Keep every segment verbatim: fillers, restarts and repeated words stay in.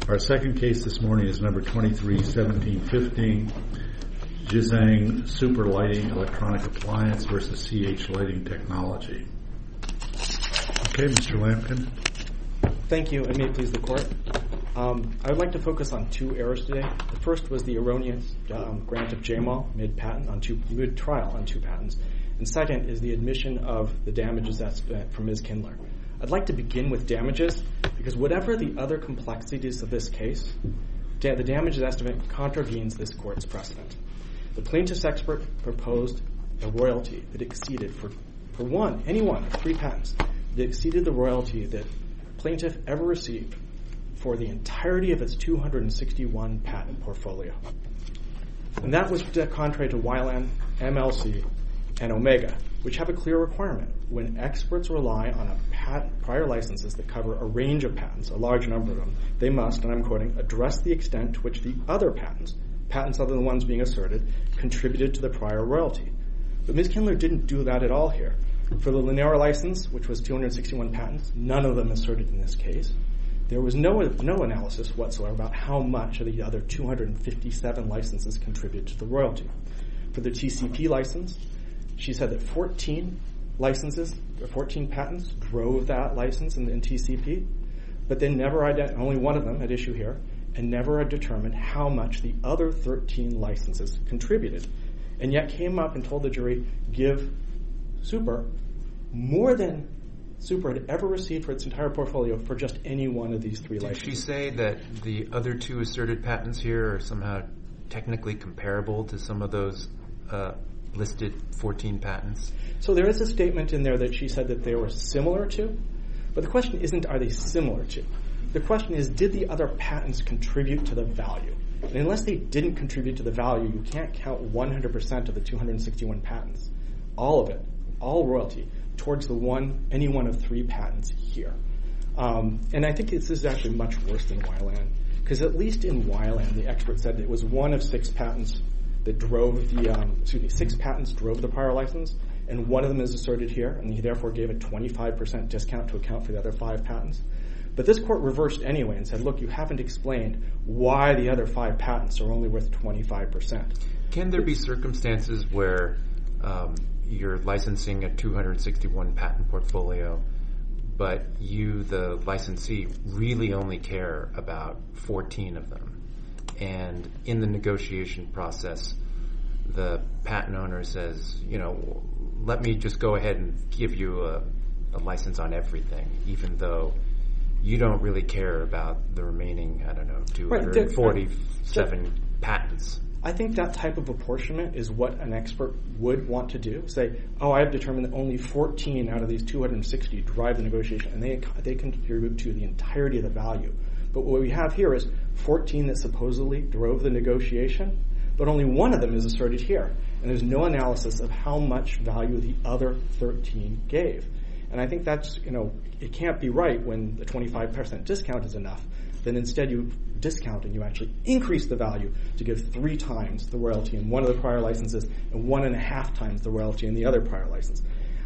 Our second case this morning is number twenty-three seventeen fifteen, Jizang Super Lighting Electronic Appliance versus C H Lighting Technology. Okay, Mister Lampkin. Thank you, and may it please the Court. Um, I would like to focus on two errors today. The first was the erroneous um, grant of J M A L mid-patent on two mid-trial on two patents, and second is the admission of the damages estimate from Miz Kindler. I'd like to begin with damages because whatever the other complexities of this case, da- the damages estimate contravenes this Court's precedent. The plaintiff's expert proposed a royalty that exceeded, for, for one, any one of three patents, that exceeded the royalty that plaintiff ever received for the entirety of its two hundred sixty-one patent portfolio. And that was contrary to Weiland, M L C, and Omega, which have a clear requirement. When experts rely on a patent, prior licenses that cover a range of patents, a large number of them, they must, and I'm quoting, address the extent to which the other patents, patents other than the ones being asserted, contributed to the prior royalty. But Miz Kindler didn't do that at all here. For the Linera license, which was two hundred sixty-one patents, none of them asserted in this case. There was no no analysis whatsoever about how much of the other two hundred fifty-seven licenses contributed to the royalty. For the T C P license, she said that fourteen licenses, or fourteen patents, drove that license in, in T C P, but they never ident- only one of them at issue here, and never determined how much the other thirteen licenses contributed, and yet came up and told the jury, give Super more than Super had ever received for its entire portfolio for just any one of these three licenses. Did she say that the other two asserted patents here are somehow technically comparable to some of those uh, listed fourteen patents? So there is a statement in there that she said that they were similar to, but the question isn't are they similar to. The question is, did the other patents contribute to the value? And unless they didn't contribute to the value, you can't count one hundred percent of the two hundred sixty-one patents, all of it, all royalty, towards the one, any one of three patents here. Um, and I think this is actually much worse than Weiland, because at least in Weiland, the expert said it was one of six patents that drove the, um, excuse me, six patents drove the prior license, and one of them is asserted here, and he therefore gave a twenty-five percent discount to account for the other five patents. But this court reversed anyway and said, look, you haven't explained why the other five patents are only worth twenty-five percent. Can there be circumstances where um, you're licensing a two hundred sixty-one patent portfolio, but you, the licensee, really only care about fourteen of them? And in the negotiation process, the patent owner says, you know, let me just go ahead and give you a, a license on everything, even though you don't really care about the remaining, I don't know, two hundred forty-seven right, right. patents. I think that type of apportionment is what an expert would want to do. Say, oh, I have determined that only fourteen out of these two hundred sixty drive the negotiation, and they they contribute to the entirety of the value. But what we have here is fourteen that supposedly drove the negotiation, but only one of them is asserted here. And there's no analysis of how much value the other thirteen gave. And I think that's, you know, it can't be right when the twenty-five percent discount is enough. Then instead you discount and you actually increase the value to give three times the royalty in one of the prior licenses and one and a half times the royalty in the other prior license.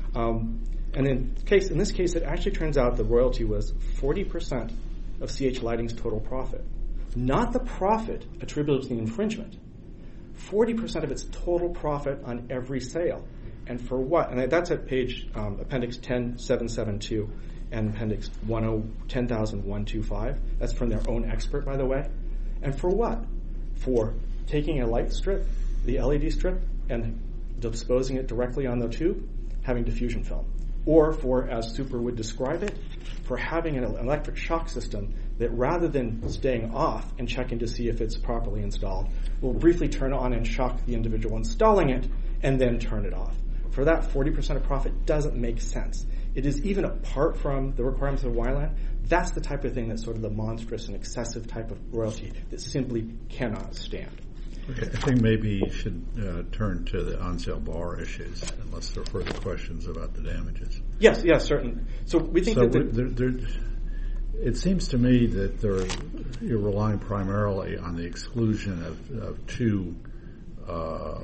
Um, and in case in this case, it actually turns out the royalty was forty percent of C H Lighting's total profit. Not the profit attributable to the infringement. forty percent of its total profit on every sale. And for what? And that's at page um, appendix ten seven seventy-two and appendix ten thousand one hundred twenty-five. That's from their own expert, by the way. And for what? For taking a light strip, the L E D strip, and disposing it directly on the tube, having diffusion film. Or for, as Super would describe it, for having an electric shock system that rather than staying off and checking to see if it's properly installed, will briefly turn on and shock the individual installing it and then turn it off. For that, forty percent of profit doesn't make sense. It is even apart from the requirements of Weiland, that's the type of thing that's sort of the monstrous and excessive type of royalty that simply cannot stand. Okay, I think maybe you should uh, turn to the on-sale bar issues, unless there are further questions about the damages. Yes, yes, certainly. So we think so that... The, there, there, it seems to me that there, you're relying primarily on the exclusion of, of two uh,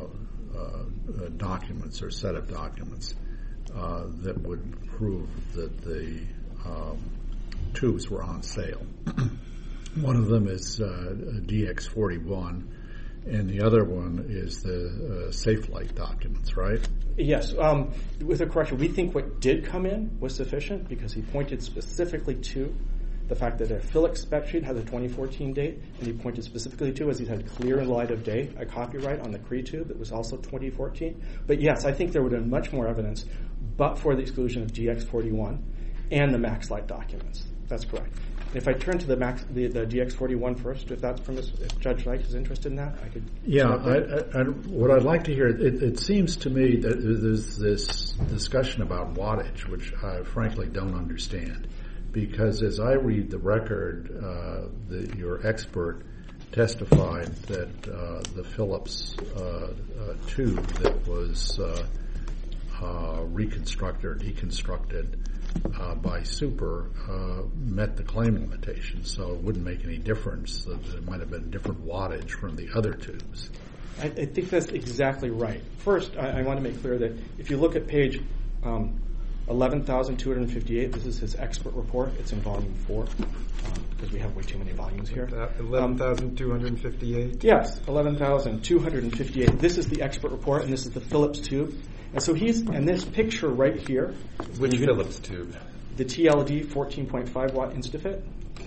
uh, documents or set of documents uh, that would prove that the um, tubes were on sale. One of them is uh, D X forty-one, and the other one is the uh, Safelite documents, right? Yes. Um, with a correction, we think what did come in was sufficient because he pointed specifically to the fact that a Phillips spec sheet has a twenty fourteen date, and he pointed specifically to, as he said, clear in light of day, a copyright on the Cree tube that was also twenty fourteen. But yes, I think there would have been much more evidence but for the exclusion of D X forty-one and the MaxLight documents. That's correct. If I turn to the Max, the, the D X forty-one first, if that's permissible, if Judge Dyke is interested in that, I could. Yeah, I, I, I, what I'd like to hear, it, it seems to me that there's this discussion about wattage, which I frankly don't understand, because as I read the record, uh, the, your expert testified that uh, the Phillips uh, uh, tube that was uh, uh, reconstructed or deconstructed Uh, by Super uh, met the claim limitation, so it wouldn't make any difference. It might have been different wattage from the other tubes. I, I think that's exactly right. First, I, I want to make clear that if you look at page um, eleven thousand two hundred fifty-eight, this is his expert report. It's in volume four um, because we have way too many volumes here. eleven thousand two hundred fifty-eight? Um, yes, eleven thousand two hundred fifty-eight. This is the expert report, and this is the Phillips tube. And so he's, and this picture right here. Which Phillips tube? The T L D fourteen point five watt Instafit.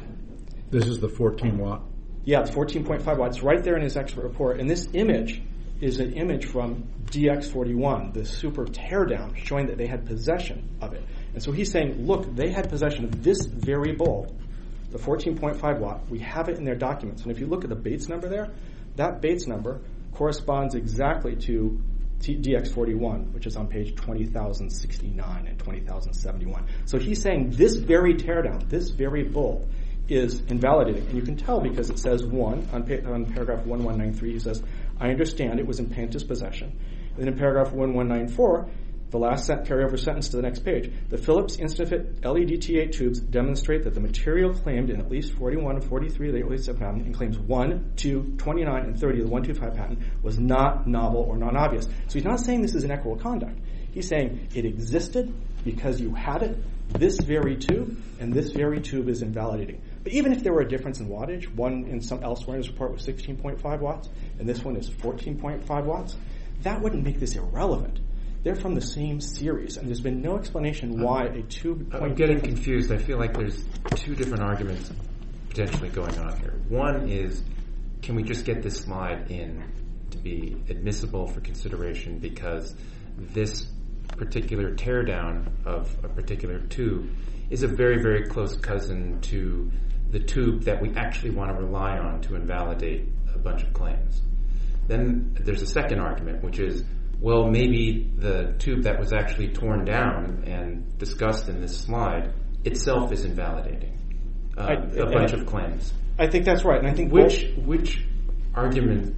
This is the fourteen watt? Yeah, it's fourteen point five watts. It's right there in his expert report. And this image is an image from D X forty-one, the Super teardown, showing that they had possession of it. And so he's saying, look, they had possession of this very bulb, the fourteen point five watt. We have it in their documents. And if you look at the Bates number there, that Bates number corresponds exactly to D X forty-one, which is on page twenty thousand sixty-nine and twenty thousand seventy-one. So he's saying this very teardown, this very bulb, is invalidating. And you can tell because it says one, on, pa- on paragraph eleven ninety-three, he says, I understand it was in Pantis' possession. And then in paragraph eleven ninety-four, the last sent- carryover sentence to the next page, the Phillips Instafit L E D T eight tubes demonstrate that the material claimed in at least forty-one and forty-three of the eight eighty-seven patent and claims one, two, twenty-nine, and thirty of the one twenty-five patent was not novel or non-obvious. So he's not saying this is inequitable conduct. He's saying it existed because you had it, this very tube, and this very tube is invalidating. But even if there were a difference in wattage, one in some elsewhere in his report was sixteen point five watts, and this one is fourteen point five watts, that wouldn't make this irrelevant. They're from the same series, and there's been no explanation why a tube... I'm getting confused. I feel like there's two different arguments potentially going on here. One is, can we just get this slide in to be admissible for consideration because this particular teardown of a particular tube is a very, very close cousin to the tube that we actually want to rely on to invalidate a bunch of claims. Then there's a second argument, which is, well, maybe the tube that was actually torn down and discussed in this slide itself is invalidating uh, I, a I, bunch I, of claims. I think that's right. And I think which both, which argument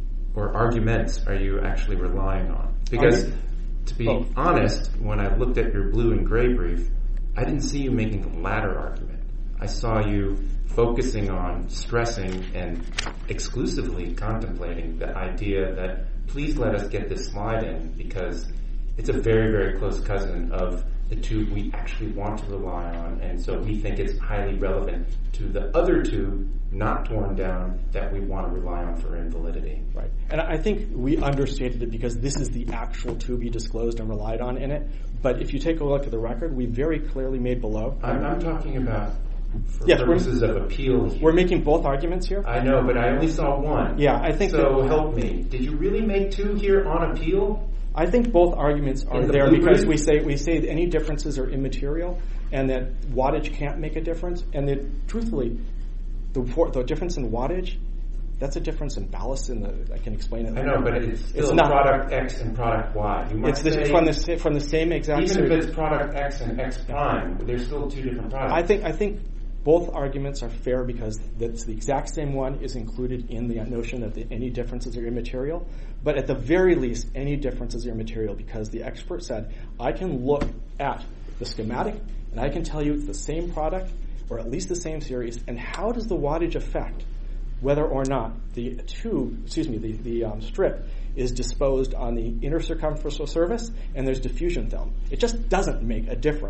or arguments are you actually relying on? Because I, to be both. honest, when I looked at your blue and gray brief, I didn't see you making the latter argument. I saw you focusing on stressing and exclusively contemplating the idea that please let us get this slide in because it's a very, very close cousin of the tube we actually want to rely on, and so we think it's highly relevant to the other tube not torn down that we want to rely on for invalidity. Right. And I think we understated it because this is the actual tube he disclosed and relied on in it. But if you take a look at the record, we very clearly made below. I'm, I'm talking about for yes, purposes of appeal here. We're making both arguments here? I know, but I only saw one. Yeah, I think so. That, help me. Did you really make two here on appeal? I think both arguments are the there because we say we say that any differences are immaterial and that wattage can't make a difference. And that, truthfully, the, the difference in wattage, that's a difference in ballast. In the, I can explain it. I know, but it's still it's not, product X and product Y. You it's the, say, from the from the same exact. Even series. if it's product X and X prime, there's still two different products. I think I think. Both arguments are fair because that's the exact same one is included in the notion that the, any differences are immaterial. But at the very least, any differences are immaterial because the expert said, I can look at the schematic and I can tell you it's the same product or at least the same series. And how does the wattage affect whether or not the tube, excuse me, the, the um, strip is disposed on the inner circumferential surface and there's diffusion film? It just doesn't make a difference.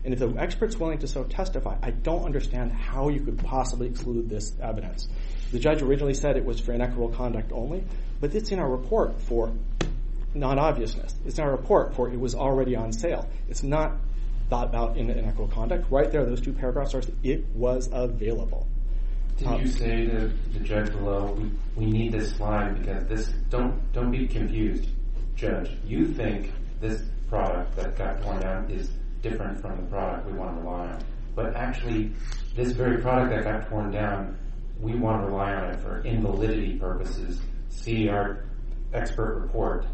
And if the expert's willing to so testify, I don't understand how you could possibly exclude this evidence. The judge originally said it was for inequitable conduct only, but it's in our report for non-obviousness. It's in our report for it was already on sale. It's not thought about in inequitable conduct. Right there, those two paragraphs are, it was available. Did um, you say to the judge below, we, we need this slide because this, don't don't be confused, judge. You think this product that got torn down is different from the product we want to rely on. But actually, this very product that got torn down, we want to rely on it for invalidity purposes. See our expert report.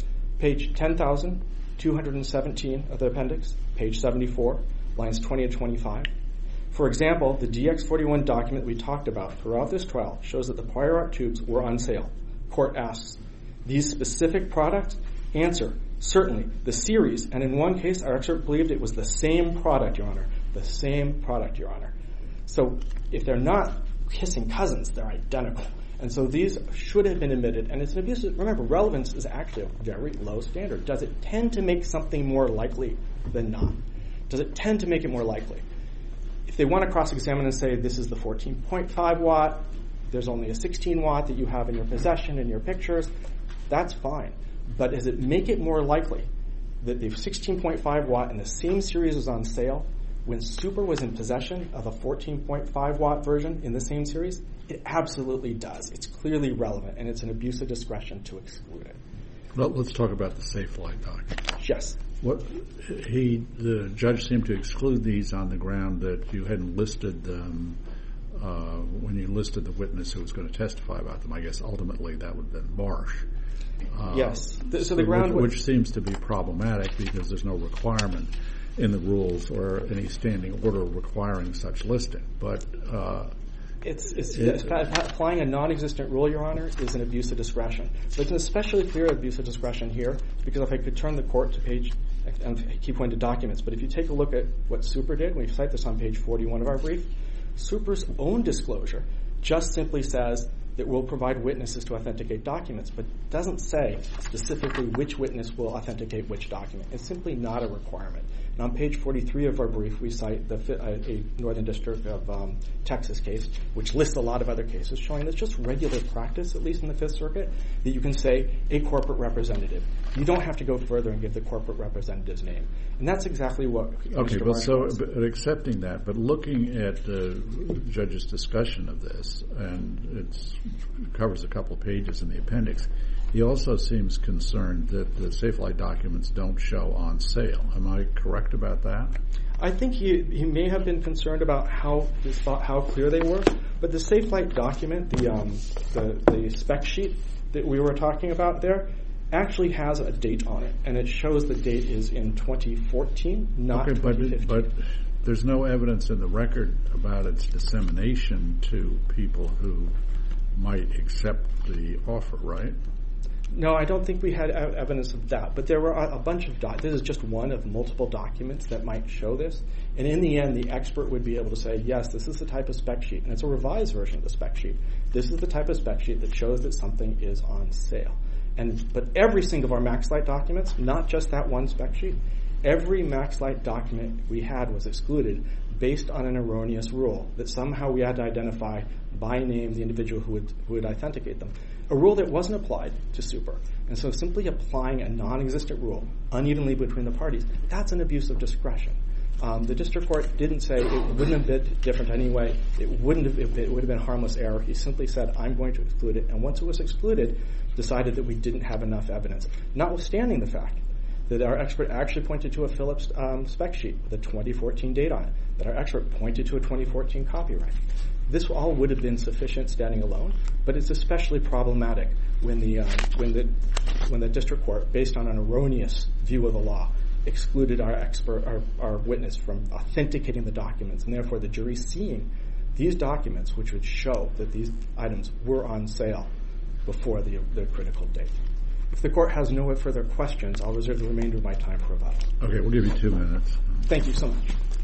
Page ten thousand two hundred seventeen of the appendix, page seventy-four, lines twenty and twenty-five. For example, the D X forty-one document we talked about throughout this trial shows that the prior art tubes were on sale. Court asks, these specific products? Answer, certainly, the series, and in one case, our expert believed it was the same product, Your Honor. The same product, Your Honor. So if they're not kissing cousins, they're identical. And so these should have been admitted, and it's an abuse. Remember, relevance is actually a very low standard. Does it tend to make something more likely than not? Does it tend to make it more likely? If they want to cross-examine and say this is the fourteen point five watt, there's only a sixteen watt that you have in your possession in your pictures, that's fine. But does it make it more likely that the sixteen point five watt in the same series was on sale when Super was in possession of a fourteen point five watt version in the same series? It absolutely does. It's clearly relevant, and it's an abuse of discretion to exclude it. Well, let's talk about the Safelite document. Yes. What he, the judge seemed to exclude these on the ground that you hadn't listed them uh, when you listed the witness who was going to testify about them. I guess ultimately that would have been Marsh. Uh, yes. The, so the ground, which, which seems to be problematic because there's no requirement in the rules or any standing order requiring such listing. But uh, It's, it's, it's applying a non-existent rule, Your Honor, is an abuse of discretion. But it's an especially clear abuse of discretion here, because if I could turn the court to page, and I keep pointing to documents, but if you take a look at what Super did, we cite this on page forty-one of our brief, Super's own disclosure just simply says that we'll provide witnesses to authenticate documents, but doesn't say specifically which witness will authenticate which document. It's simply not a requirement. And on page forty-three of our brief, we cite the, uh, a Northern District of um, Texas case, which lists a lot of other cases, showing that it's just regular practice, at least in the Fifth Circuit, that you can say a corporate representative. You don't have to go further and give the corporate representative's name. And that's exactly what Okay, Mister but Marsh so wants. but accepting that, but looking at the judge's discussion of this, and it's, it covers a couple of pages in the appendix, he also seems concerned that the Safelite documents don't show on sale. Am I correct about that? I think he he may have been concerned about how his thought, how clear they were, but the Safelite document, the um the, the spec sheet that we were talking about there, actually has a date on it, and it shows the date is in twenty fourteen, not okay, twenty fifteen. But, but there's no evidence in the record about its dissemination to people who might accept the offer, right? No, I don't think we had evidence of that, but there were a bunch of doc- this is just one of multiple documents that might show this, and in the end, the expert would be able to say, yes, this is the type of spec sheet, and it's a revised version of the spec sheet. This is the type of spec sheet that shows that something is on sale. And but every single of our MaxLight documents, not just that one spec sheet, every MaxLight document we had was excluded based on an erroneous rule that somehow we had to identify by name the individual who would who would authenticate them. A rule that wasn't applied to Super. And so simply applying a non-existent rule unevenly between the parties, that's an abuse of discretion. Um, the district court didn't say it wouldn't have been different anyway. It wouldn't have, it, it would have been harmless error. He simply said, I'm going to exclude it. And once it was excluded, decided that we didn't have enough evidence, notwithstanding the fact that our expert actually pointed to a Phillips um, spec sheet with a twenty fourteen date on it, that our expert pointed to a twenty fourteen copyright. This all would have been sufficient standing alone, but it's especially problematic when the uh, when the when the district court, based on an erroneous view of the law, excluded our expert, our, our witness from authenticating the documents, and therefore the jury seeing these documents, which would show that these items were on sale before the, the critical date. If the court has no further questions, I'll reserve the remainder of my time for rebuttal. Okay, we'll give you two minutes. Thank you so much.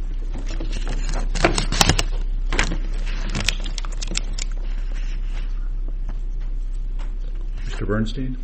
Mister Bernstein?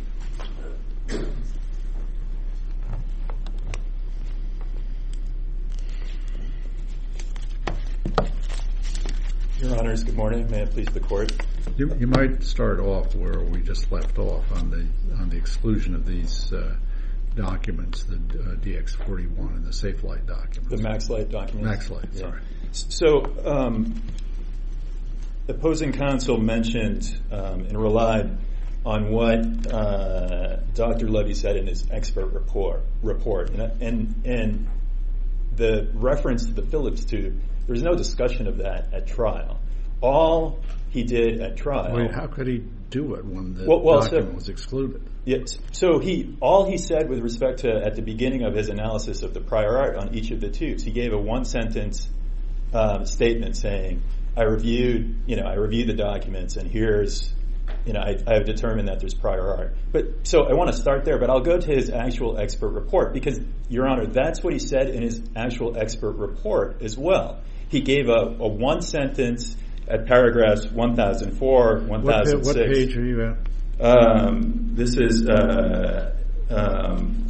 Honors. Good morning. May it please the Court. You, you might start off where we just left off on the on the exclusion of these uh, documents, the uh, D X forty-one and the SafeLight documents. The MaxLight documents. MaxLight, sorry. Yeah. So, um, the opposing counsel mentioned um, and relied on what uh, Doctor Levy said in his expert report. report. And, and, and the reference to the Phillips tube, there was no discussion of that at trial. All he did at trial... Wait, how could he do it when the well, well, document so, was excluded? Yes. So he, all he said with respect to, at the beginning of his analysis of the prior art on each of the tubes, he gave a one-sentence um, statement saying, I reviewed, you know, I reviewed the documents, and here's... You know, I, I have determined that there's prior art. But so I want to start there, but I'll go to his actual expert report because, Your Honor, that's what he said in his actual expert report as well. He gave a, a one sentence at paragraphs one thousand four, one thousand six. What, what page are you at? Um, this is uh, um,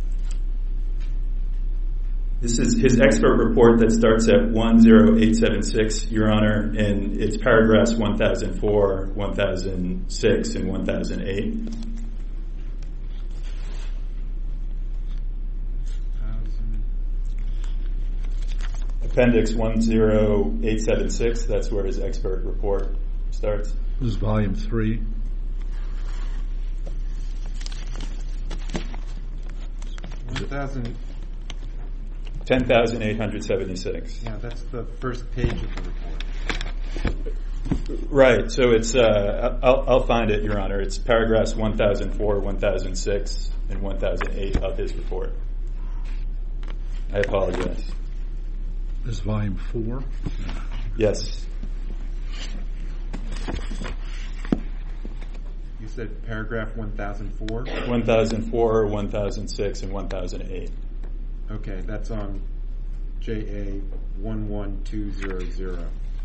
this is his expert report that starts at one zero eight seven six, Your Honor, and it's paragraphs one thousand four, one thousand six, and one thousand eight. Appendix one zero eight seven six, that's where his expert report starts. This is volume three. one thousand... ten thousand eight hundred seventy-six. Yeah, that's the first page of the report. Right, so it's, uh, I'll, I'll find it, Your Honor. It's paragraphs one thousand four, one thousand six, and one thousand eight of his report. I apologize. This is volume four? Yes. You said paragraph one thousand four? one thousand four, one thousand six, and one thousand eight. Okay, that's on J A one one two zero zero.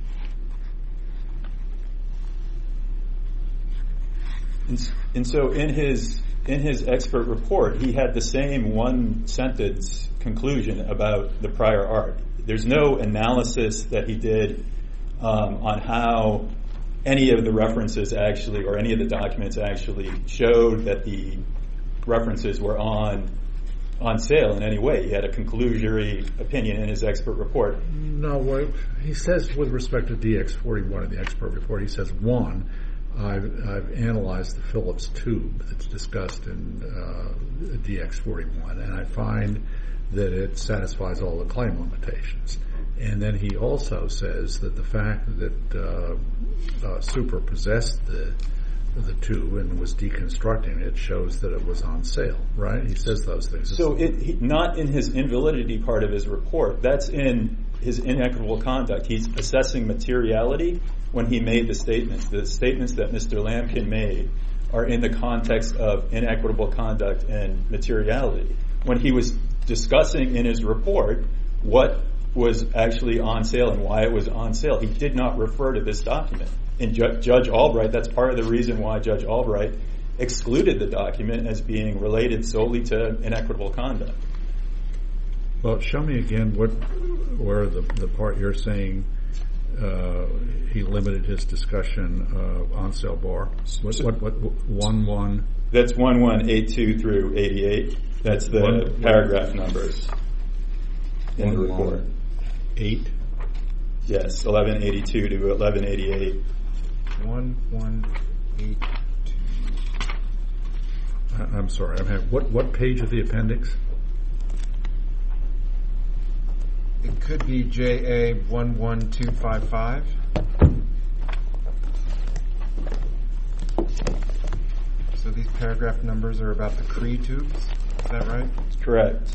And, and so in his in his expert report, he had the same one sentence conclusion about the prior art. There's no analysis that he did um, on how any of the references actually, or any of the documents actually showed that the references were on on sale in any way. He had a conclusory opinion in his expert report. No, what he says with respect to D X forty-one in the expert report, he says, one, I've, I've analyzed the Phillips tube that's discussed in uh, D X forty-one, and I find that it satisfies all the claim limitations. And then he also says that the fact that uh, uh, Super possessed the the tube and was deconstructing it shows that it was on sale, right? He says those things. So it, he, not in his invalidity part of his report. That's in his inequitable conduct. He's assessing materiality when he made the statements. The statements that Mister Lampkin made are in the context of inequitable conduct and materiality. When he was discussing in his report what was actually on sale and why it was on sale, he did not refer to this document. And Ju- Judge Albright, that's part of the reason why Judge Albright excluded the document as being related solely to inequitable conduct. Well, show me again what, where the, the part you're saying uh, he limited his discussion of on sale bar. What, what, what, one, one? That's one one eight two through eighty-eight. That's the one, paragraph numbers in one, the report. One, eight? Yes, eleven eighty-two to eleven eighty-eight. One one eight two. I'm sorry. I'm having, what what page of the appendix? It could be J A one one two five five. So these paragraph numbers are about the Cree tubes. Is that right? That's correct.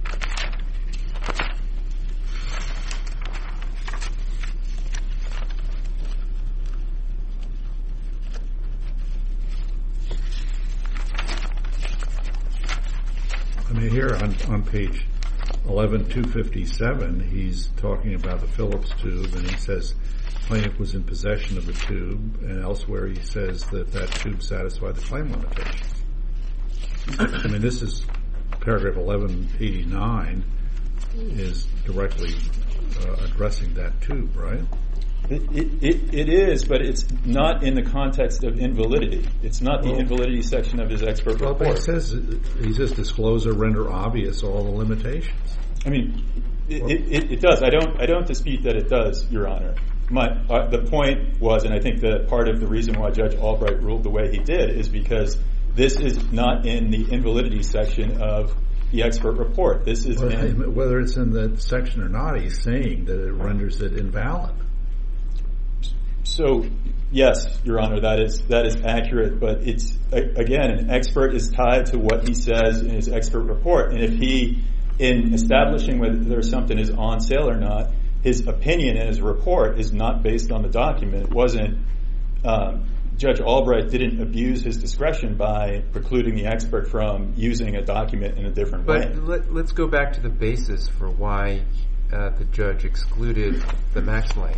I mean, here on, on page eleven two fifty-seven, he's talking about the Phillips tube, and he says plaintiff was in possession of the tube, and elsewhere he says that that tube satisfied the claim limitations. I mean, this is paragraph eleven eighty-nine is directly uh, addressing that tube, right? It, it, it, it is, but it's not in the context of invalidity. It's not the well, invalidity section of his expert well, report. But it says, he says disclose or render obvious all the limitations. I mean, it, it, it does. I don't I don't dispute that it does, Your Honor. My, uh, the point was, and I think that part of the reason why Judge Albright ruled the way he did is because this is not in the invalidity section of the expert report. This is well, in, whether it's in the section or not, he's saying that it renders it invalid. So, yes, Your Honor, that is that is accurate, but it's, again, an expert is tied to what he says in his expert report, and if he, in establishing whether something is on sale or not, his opinion in his report is not based on the document. It wasn't, um, Judge Albright didn't abuse his discretion by precluding the expert from using a document in a different but way. But let, let's go back to the basis for why uh, the judge excluded the MaxLight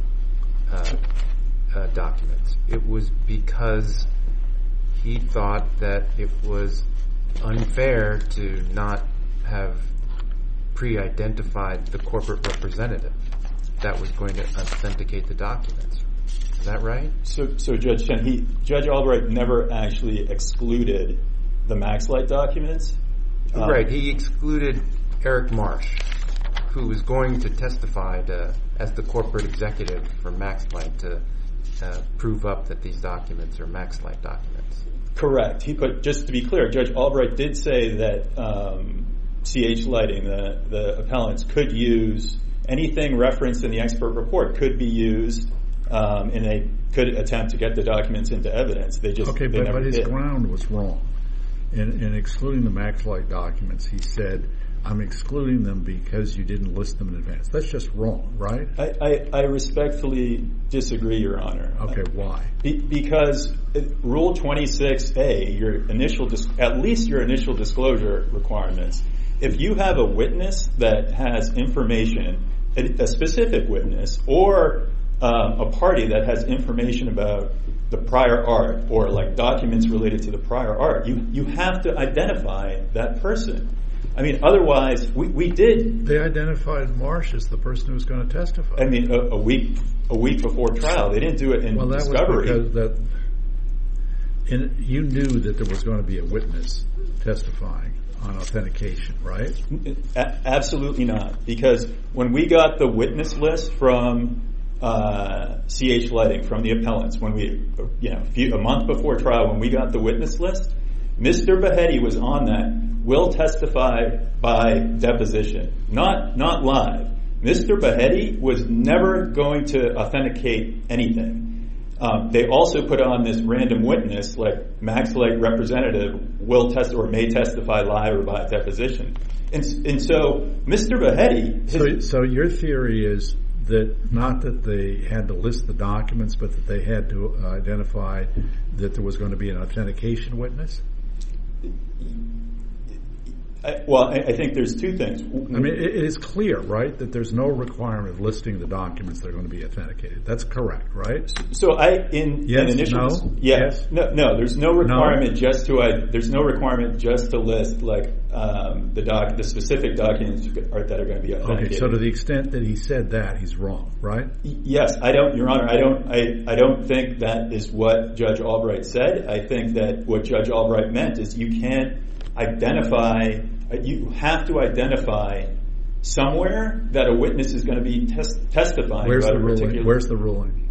uh, uh, documents. It was because he thought that it was unfair to not have pre-identified the corporate representative that was going to authenticate the documents. Is that right? So, so Judge Chen, he, Judge Albright never actually excluded the MaxLight documents. Um, right. He excluded Eric Marsh, who was going to testify to, as the corporate executive for MaxLight to uh, prove up that these documents are MaxLight documents. Correct. He, but just to be clear, Judge Albright did say that um, C H Lighting, the, the appellants, could use anything referenced in the expert report could be used, um, and they could attempt to get the documents into evidence. They just okay, they but, never but his did. ground was wrong. In, in excluding the MaxLight documents, he said, "I'm excluding them because you didn't list them in advance." That's just wrong, right? I, I, I respectfully disagree, Your Honor. Okay, why? Be, because Rule twenty-six A, your initial, dis- at least your initial disclosure requirements. If you have a witness that has information, a, a specific witness, or um, a party that has information about the prior art or like documents related to the prior art, you, you have to identify that person. I mean, otherwise, we, we did. They identified Marsh as the person who was going to testify. I mean, a, a week a week before trial, they didn't do it in well, that discovery. Was because that in, you knew that there was going to be a witness testifying on authentication, right? A- absolutely not. Because when we got the witness list from uh, C H Lighting, from the appellants, when we, you know, a, few, a month before trial, when we got the witness list, Mister Behetti was on that. Will testify by deposition, not not live. Mister Behetti was never going to authenticate anything. Um, they also put on this random witness, like MaxLight representative will test or may testify live or by deposition. And, and so Mister Behetti... So, so your theory is that not that they had to list the documents, but that they had to uh, identify that there was going to be an authentication witness? I, well, I, I think there's two things. I mean, it, it is clear, right, that there's no requirement of listing the documents that are going to be authenticated. That's correct, right? So I in, yes, in initial no, yeah, yes, no, no. There's no requirement no. just to I, there's no requirement just to list like um, the doc the specific documents are, that are going to be authenticated. Okay, so to the extent that he said that, he's wrong, right? Y- yes, I don't, Your Honor. I don't. I, I don't think that is what Judge Albright said. I think that what Judge Albright meant is you can't identify. You have to identify somewhere that a witness is going to be tes- testifying Where's about the a ruling? particular... Where's the ruling?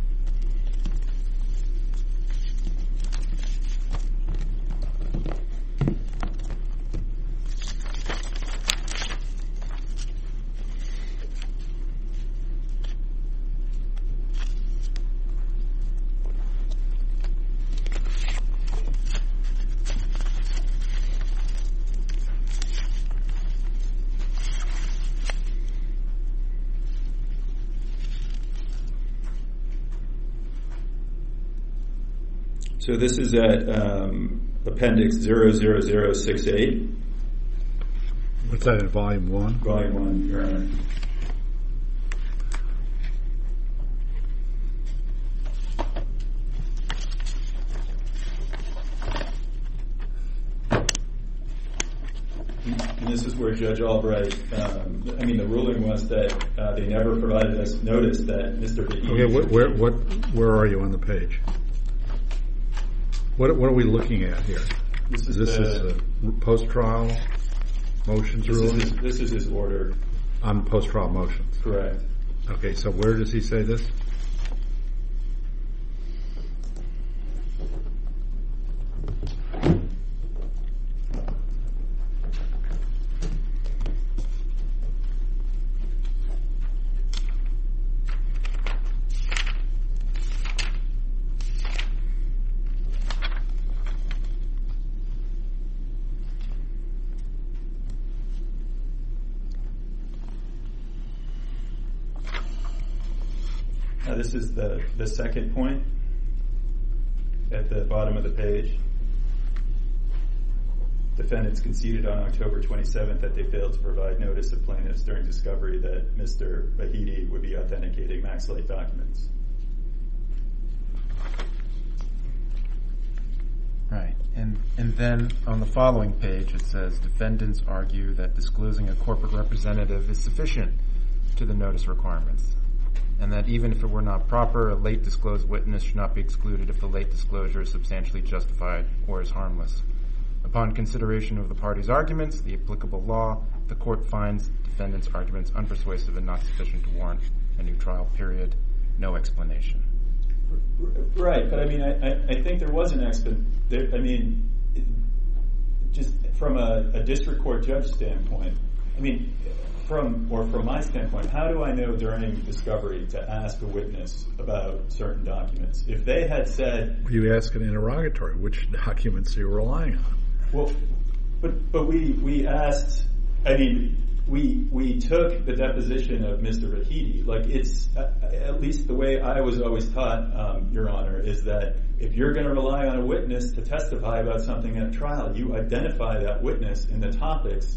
So this is at um, Appendix zero zero zero six eight. What's that in Volume one? Volume one, Your Honor. and this is where Judge Albright, um, I mean, the ruling was that uh, they never provided us notice that Mister Vahidi... Okay, what, where, what, where are you on the page? What, what are we looking at here? This is, this the, is a post-trial motions this ruling? Is his, this is his order. On post-trial motions? Correct. Okay, so where does he say this? Now, this is the, the second point at the bottom of the page. Defendants conceded on October twenty-seventh that they failed to provide notice of plaintiffs during discovery that Mister Vahidi would be authenticating MaxLight documents. Right. And and then on the following page it says defendants argue that disclosing a corporate representative is sufficient to the notice requirements, and that even if it were not proper, a late disclosed witness should not be excluded if the late disclosure is substantially justified or is harmless. Upon consideration of the parties' arguments, the applicable law, the court finds defendants' arguments unpersuasive and not sufficient to warrant a new trial, period. No explanation. Right, but I mean, I, I think there was an explanation. I mean, it, just from a, a district court judge standpoint, I mean, from or from my standpoint, how do I know during discovery to ask a witness about certain documents? If they had said... You ask an interrogatory, which documents are you relying on? Well, but but we, we asked, I mean, we we took the deposition of Mister Vahidi. Like, it's, uh, at least the way I was always taught, um, Your Honor, is that if you're going to rely on a witness to testify about something at a trial, you identify that witness in the topics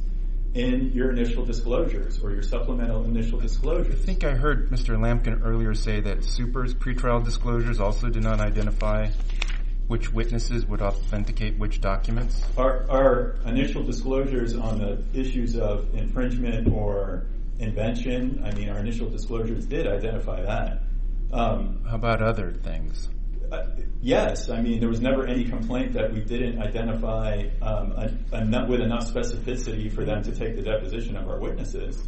in your initial disclosures or your supplemental initial disclosures. I think I heard Mister Lampkin earlier say that Super's pretrial disclosures also did not identify which witnesses would authenticate which documents. Our, our initial disclosures on the issues of infringement or invention, I mean, our initial disclosures did identify that. Um, How about other things? Uh, yes, I mean, there was never any complaint that we didn't identify um, a, a, with enough specificity for them to take the deposition of our witnesses.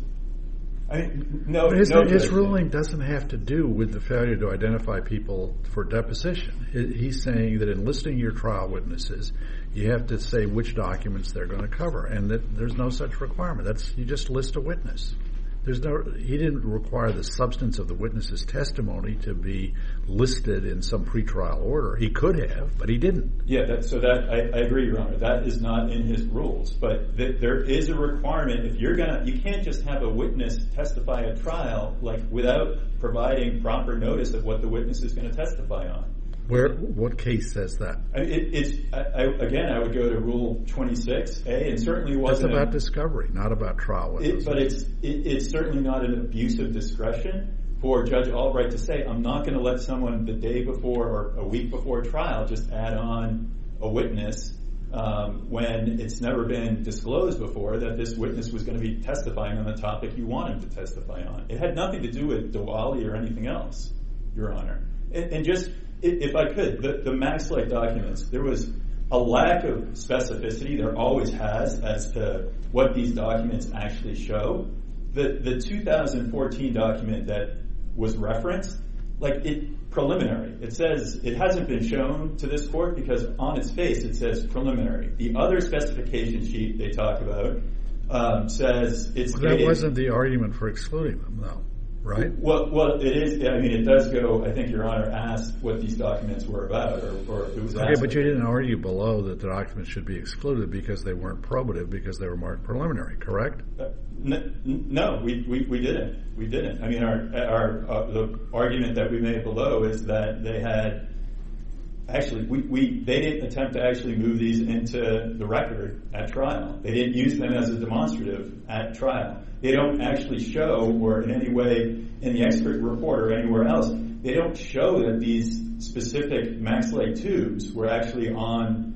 I mean, no, his, no his ruling doesn't have to do with the failure to identify people for deposition. He's saying that in listing your trial witnesses, you have to say which documents they're going to cover, and that there's no such requirement. That's you just list a witness. There's no. He didn't require the substance of the witness's testimony to be listed in some pretrial order. He could have, but he didn't. Yeah, that, so that I, I agree, Your Honor. That is not in his rules, but th- there is a requirement. If you're gonna, you can't just have a witness testify at trial like without providing proper notice of what the witness is going to testify on. Where? What case says that? I mean, it, it's I, I, again, I would go to Rule twenty-six A, and certainly wasn't That's about a, discovery, not about trial witnesses. It, but it's it, it's certainly not an abuse of discretion for Judge Albright to say, I'm not going to let someone the day before or a week before trial just add on a witness um, when it's never been disclosed before that this witness was going to be testifying on the topic you want him to testify on. It had nothing to do with Diwali or anything else, Your Honor. And, and just, if I could, the, the MaxLight documents, there was a lack of specificity, there always has, as to what these documents actually show. The the two thousand fourteen document that was referenced, like it preliminary. It says it hasn't been shown to this court because on its face it says preliminary. The other specification sheet they talk about um, says it's. Well, that wasn't the argument for excluding them, though, right? Well, well, it is. I mean, it does go. I think Your Honor asked what these documents were about, or, or it was. Okay, but you didn't argue below that the documents should be excluded because they weren't probative, because they were marked preliminary, correct? Uh, n- no, we, we, we didn't. We didn't. I mean, our our uh, the argument that we made below is that they had actually we, we they didn't attempt to actually move these into the record at trial. They didn't use them as a demonstrative at trial. They don't actually show, or in any way in the expert report or anywhere else, they don't show that these specific MaxLight tubes were actually on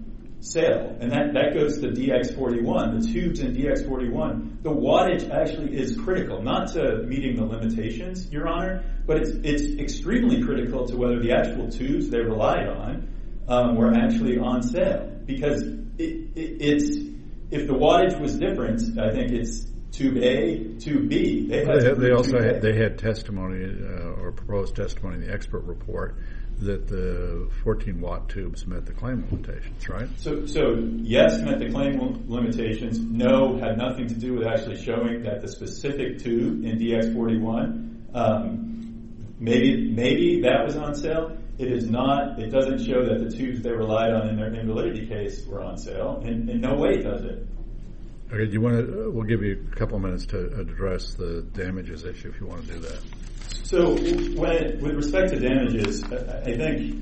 sale, and that, that goes to D X forty-one, the tubes in D X forty-one. The wattage actually is critical, not to meeting the limitations, Your Honor, but it's, it's extremely critical to whether the actual tubes they relied on um, were actually on sale. Because it, it, it's if the wattage was different, I think it's tube A, tube B. They, had they, they also had, they had testimony uh, or proposed testimony in the expert report that the fourteen watt tubes met the claim limitations, right? So, so yes, met the claim limitations. No, had nothing to do with actually showing that the specific tube in D X forty-one, um, maybe maybe that was on sale. It is not. It doesn't show that the tubes they relied on in their invalidity case were on sale. In, in no way does it. Okay, do you want to? We'll give you a couple of minutes to address the damages issue if you want to do that. So, when, with respect to damages, I think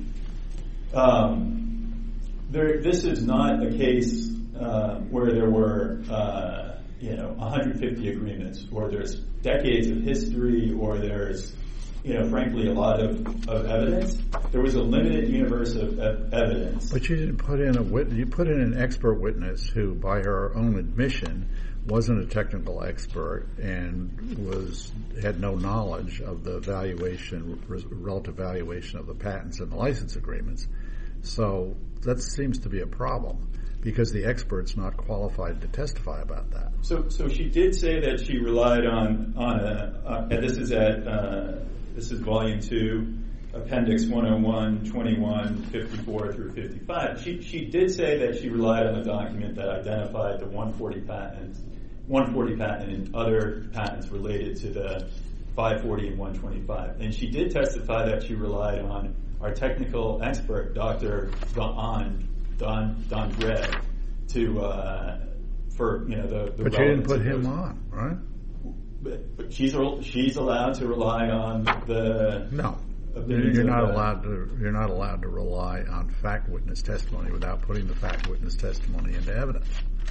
um, there, this is not a case uh, where there were, uh, you know, one hundred fifty agreements, or there's decades of history, or there's, you know, frankly, a lot of, of evidence. There was a limited universe of, of evidence. But you didn't put in a wit- you put in an expert witness who, by her own admission, wasn't a technical expert and was had no knowledge of the valuation, relative valuation of the patents and the license agreements. So that seems to be a problem because the expert's not qualified to testify about that. So, so she did say that she relied on on a. Uh, and this is at uh, this is volume two, appendix one oh one, twenty-one, fifty-four through fifty-five. She she did say that she relied on a document that identified the one forty patents. one forty patent and other patents related to the five forty and one twenty-five. And she did testify that she relied on our technical expert, Doctor Don Don Don Gregg, to uh, for you know the. the but you didn't put him on, right? But, but she's she's allowed to rely on the. No, you're not allowed to. You're not allowed to rely on fact witness testimony without putting the fact witness testimony into evidence.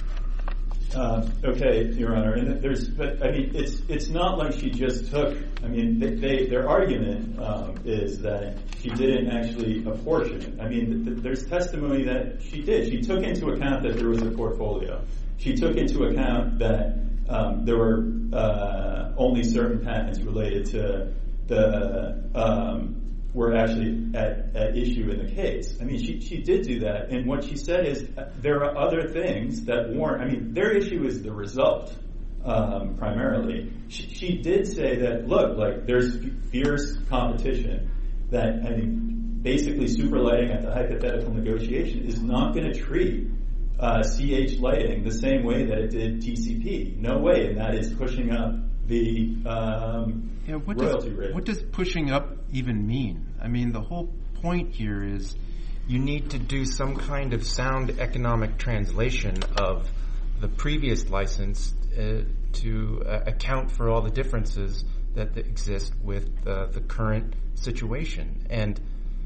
Uh, okay, Your Honor, and there's, but I mean, it's it's not like she just took. I mean, they, they their argument um, is that she didn't actually apportion it. I mean, th- th- there's testimony that she did. She took into account that there was a portfolio. She took into account that um, there were uh, only certain patents related to the. Um, were actually at, at issue in the case. I mean, she, she did do that, and what she said is uh, there are other things that warrant, I mean, their issue is the result, um, primarily. She, she did say that, look, like, there's fierce competition, that, I mean, basically superlighting at the hypothetical negotiation is not going to treat uh, C H lighting the same way that it did T C P. No way, and that is pushing up the um, yeah, what royalty does, rate. What does pushing up even mean? I mean, the whole point here is you need to do some kind of sound economic translation of the previous license uh, to uh, account for all the differences that, that exist with uh, the current situation. And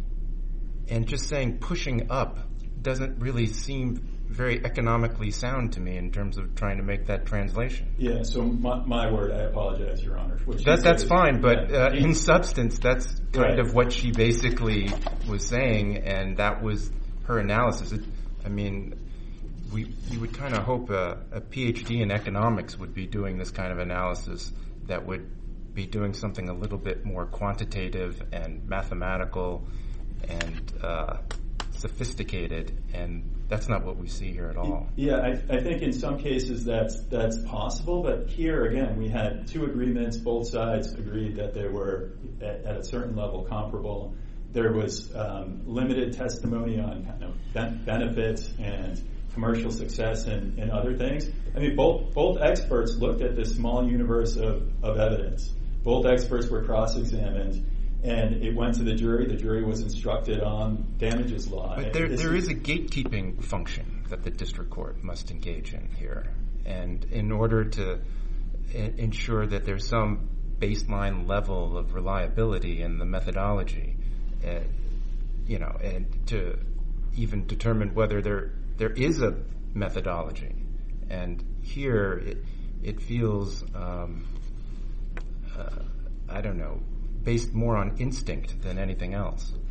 and just saying pushing up doesn't really seem very economically sound to me in terms of trying to make that translation. Yeah, so my, my word, I apologize, Your Honor. That, that's fine, but uh, in substance, that's kind right. of what she basically was saying, and that was her analysis. It, I mean, we you would kind of hope a, a PhD in economics would be doing this kind of analysis that would be doing something a little bit more quantitative and mathematical and uh, sophisticated, and that's not what we see here at all. Yeah, I, I think in some cases that's that's possible, but here again we had two agreements. Both sides agreed that they were at, at a certain level comparable. There was um, limited testimony on kind of ben- benefits and commercial success and, and other things. I mean, both both experts looked at this small universe of, of evidence. Both experts were cross-examined. And it went to the jury. The jury was instructed on damages law. But there, there is a gatekeeping function that the district court must engage in here. And in order to I- ensure that there's some baseline level of reliability in the methodology, uh, you know, and to even determine whether there there is a methodology. And here it, it feels, um, uh, I don't know, based more on instinct than anything else.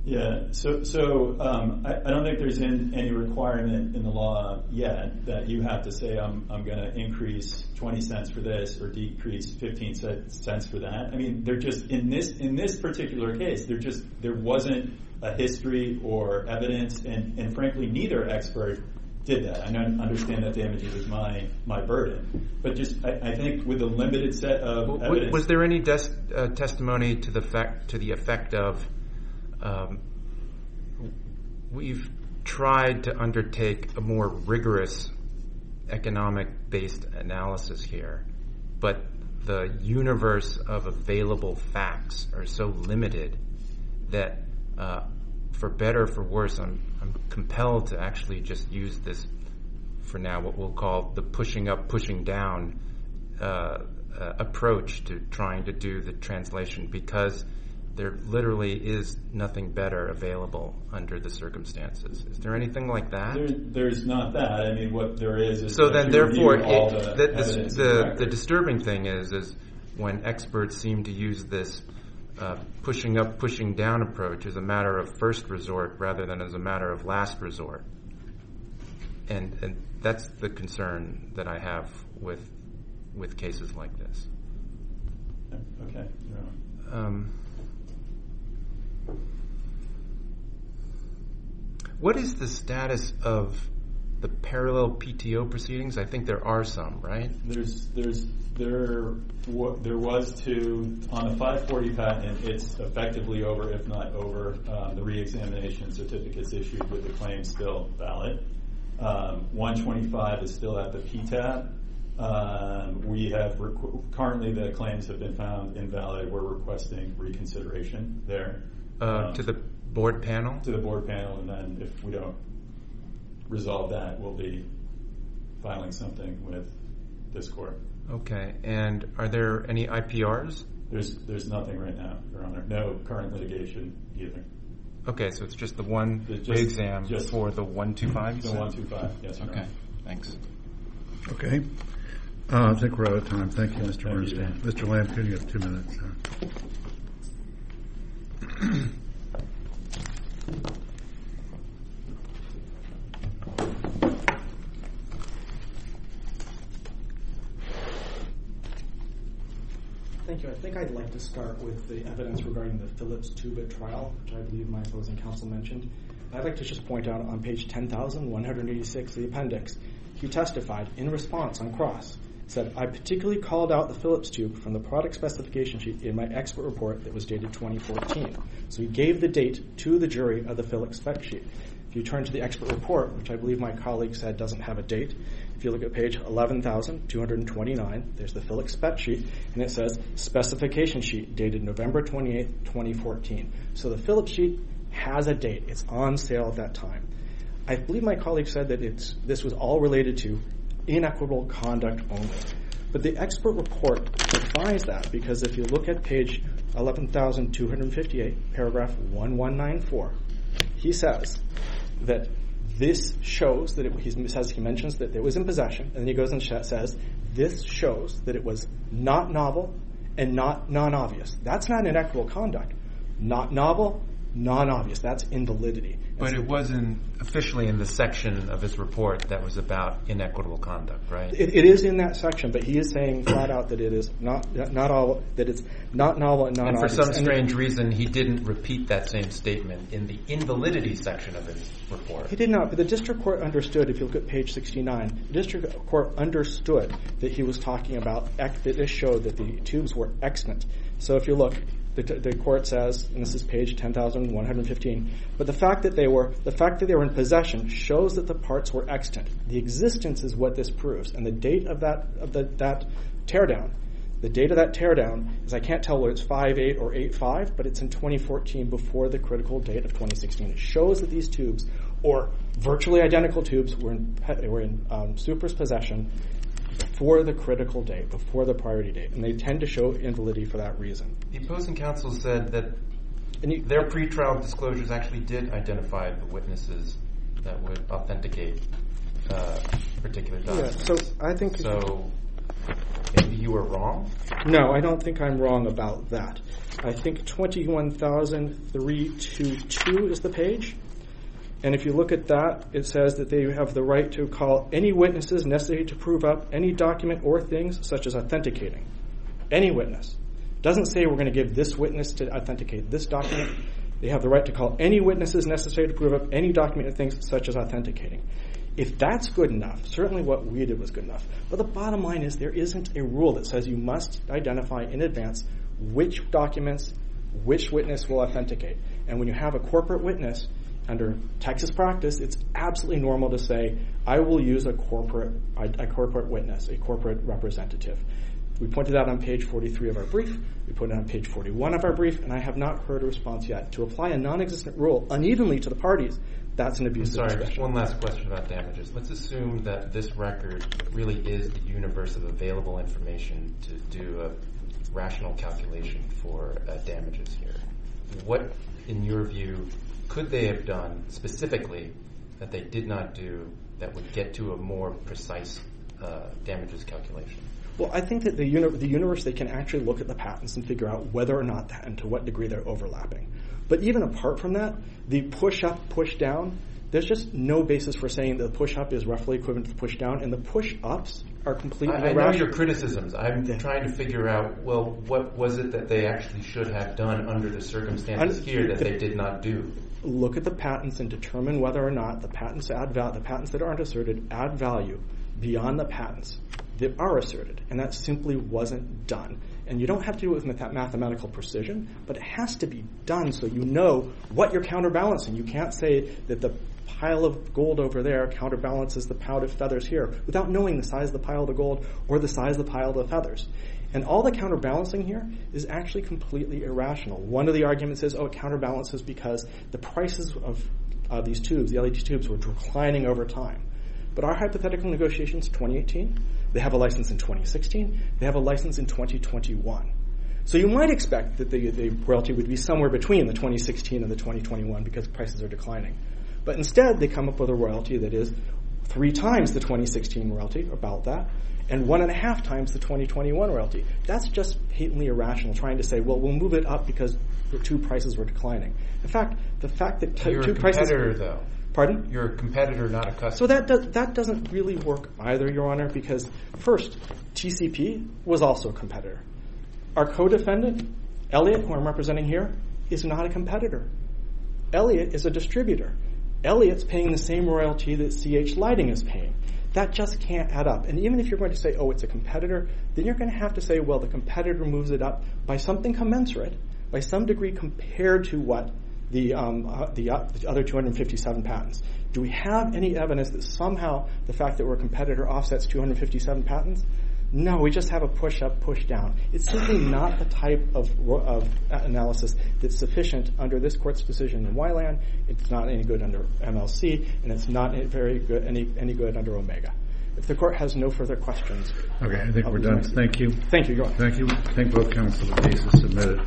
Yeah, so so um, I, I don't think there's in, any requirement in the law yet that you have to say I'm I'm going to increase twenty cents for this or decrease fifteen cents for that. I mean, they're just in this in this particular case, there just there wasn't a history or evidence, and, and frankly, neither expert did that. I don't understand that damages is my my burden, but just I, I think with a limited set of w- evidence, was there any des- uh, testimony to the fact to the effect of um, we've tried to undertake a more rigorous economic-based analysis here, but the universe of available facts are so limited that, uh, for better or for worse, I'm, I'm compelled to actually just use this, for now, what we'll call the pushing up, pushing down uh, uh, approach to trying to do the translation, because there literally is nothing better available under the circumstances. Is there anything like that? There, there's not that. I mean, what there is is so that then, you therefore, review all it, the, the, evidence the, in the the, record. the disturbing thing is, is when experts seem to use this uh, pushing up, pushing down approach as a matter of first resort rather than as a matter of last resort. And, and that's the concern that I have with with cases like this. Okay. Yeah. Um, what is the status of the parallel P T O proceedings? I think there are some, right? There's, there's, there, wa- there was two on the five forty patent. It's effectively over, if not over. Um, the re-examination certificates issued with the claim still valid. Um, one twenty-five is still at the P T A B. Um, we have requ- currently the claims have been found invalid. We're requesting reconsideration there Uh, um, to the board panel? to the board panel, and then if we don't resolve that, we'll be filing something with this court. Okay. And are there any I P Rs? There's there's nothing right now, Your Honor. No current litigation either. Okay, so it's just the one It's just- re-exam just for the one two five? The one two five, yes, Your Okay, Honor. thanks. Okay. Uh, I think we're out of time. Thank you, Mister Thank you. Bernstein. Mister Lampkin, you have two minutes. Sir. Thank you. I think I'd like to start with the evidence regarding the Phillips two-bit trial, which I believe my opposing counsel mentioned. I'd like to just point out on page ten thousand one hundred eighty-six of the appendix, he testified in response on cross, said, I particularly called out the Phillips tube from the product specification sheet in my expert report that was dated twenty fourteen. So he gave the date to the jury of the Phillips spec sheet. If you turn to the expert report, which I believe my colleague said doesn't have a date, if you look at page eleven thousand two hundred twenty-nine, there's the Phillips spec sheet, and it says specification sheet dated November twenty-eighth, twenty fourteen. So the Phillips sheet has a date. It's on sale at that time. I believe my colleague said that it's this was all related to inequitable conduct only. But the expert report defines that, because if you look at page eleven thousand two hundred fifty-eight, paragraph eleven ninety-four, he says that this shows that it, he says he mentions that it was in possession, and then he goes and sh- says this shows that it was not novel and not non-obvious. That's not inequitable conduct. Not novel, non-obvious. That's invalidity. But it wasn't officially in the section of his report that was about inequitable conduct, right? It, it is in that section, but he is saying flat out that it is not not all that it's not novel and And for non-obvious. some strange reason, he didn't repeat that same statement in the invalidity section of his report. He did not, but the district court understood, if you look at page sixty-nine, the district court understood that he was talking about, that this showed that the tubes were extant. So if you look, the, the court says, and this is page ten thousand one hundred fifteen, but the fact that they were, the fact that they were in possession shows that the parts were extant. The existence is what this proves, and the date of that, of the, that teardown, the date of that teardown is, I can't tell whether it's five eight or eight five, but it's in twenty fourteen before the critical date of twenty sixteen. It shows that these tubes, or virtually identical tubes, were in, were in um, Supra's possession before the critical date, before the priority date, and they tend to show invalidity for that reason. The opposing counsel said that And you, their pretrial disclosures actually did identify the witnesses that would authenticate uh, particular yeah, documents. so I think So maybe you were wrong? No, I don't think I'm wrong about that. I think twenty-one thousand three hundred twenty-two is the page. And if you look at that, it says that they have the right to call any witnesses necessary to prove up any document or things such as authenticating. Any witness. Doesn't say we're going to give this witness to authenticate this document. They have the right to call any witnesses necessary to prove up any document or things such as authenticating. If that's good enough, certainly what we did was good enough. But the bottom line is there isn't a rule that says you must identify in advance which documents, which witness will authenticate. And when you have a corporate witness, under Texas practice, it's absolutely normal to say, I will use a corporate a corporate witness, a corporate representative. We pointed out on page forty-three of our brief. We put it on page forty-one of our brief, and I have not heard a response yet. To apply a non-existent rule unevenly to the parties, that's an abuse I'm of sorry, discretion. just one last question about damages. Let's assume that this record really is the universe of available information to do a rational calculation for uh, damages here. What, in your view, could they have done specifically that they did not do that would get to a more precise uh, damages calculation? Well, I think that the, uni- the universe, they can actually look at the patents and figure out whether or not that and to what degree they're overlapping. But even apart from that, the push-up, push-down, there's just no basis for saying that the push-up is roughly equivalent to the push-down, and the push-ups are completely I, I know irrational. your criticisms. I'm Yeah. trying to figure out, well, what was it that they actually should have done under the circumstances I'm, here that the, they did not do? Look at the patents and determine whether or not the patents add val- the patents that aren't asserted add value beyond the patents that are asserted, and that simply wasn't done. And you don't have to do it with math- mathematical precision, but it has to be done so you know what you're counterbalancing. You can't say that the pile of gold over there counterbalances the pile of feathers here without knowing the size of the pile of the gold or the size of the pile of the feathers. And all the counterbalancing here is actually completely irrational. One of the arguments is, oh, it counterbalances because the prices of uh, these tubes, the L E D tubes, were declining over time. But our hypothetical negotiations, twenty eighteen, they have a license in twenty sixteen, they have a license in twenty twenty-one. So you might expect that the, the royalty would be somewhere between the twenty sixteen and the twenty twenty-one because prices are declining. But instead, they come up with a royalty that is three times the twenty sixteen royalty, about that, and one and a half times the twenty twenty-one royalty. That's just patently irrational, trying to say, well, we'll move it up because the two prices were declining. In fact, the fact that t- You're two a prices... competitor, though. Pardon? You're a competitor, not a customer. So that does, that doesn't really work either, Your Honor, because first, T C P was also a competitor. Our co-defendant, Elliott, who I'm representing here, is not a competitor. Elliott is a distributor. Elliott's paying the same royalty that C H Lighting is paying. That just can't add up. And even if you're going to say, oh, it's a competitor, then you're going to have to say, well, the competitor moves it up by something commensurate, by some degree compared to what the um, uh, the, uh, the other two hundred fifty-seven patents. Do we have any evidence that somehow the fact that we're a competitor offsets two hundred fifty-seven patents? No, we just have a push-up, push-down. It's simply not the type of, of analysis that's sufficient under this court's decision in Wyland. It's not any good under M L C, and it's not very good any any good under Omega. If the court has no further questions, Okay, I think I'll we're be done. nice. Thank you. Thank you, Your Honor. Thank you. Thank both counsel. The case is submitted.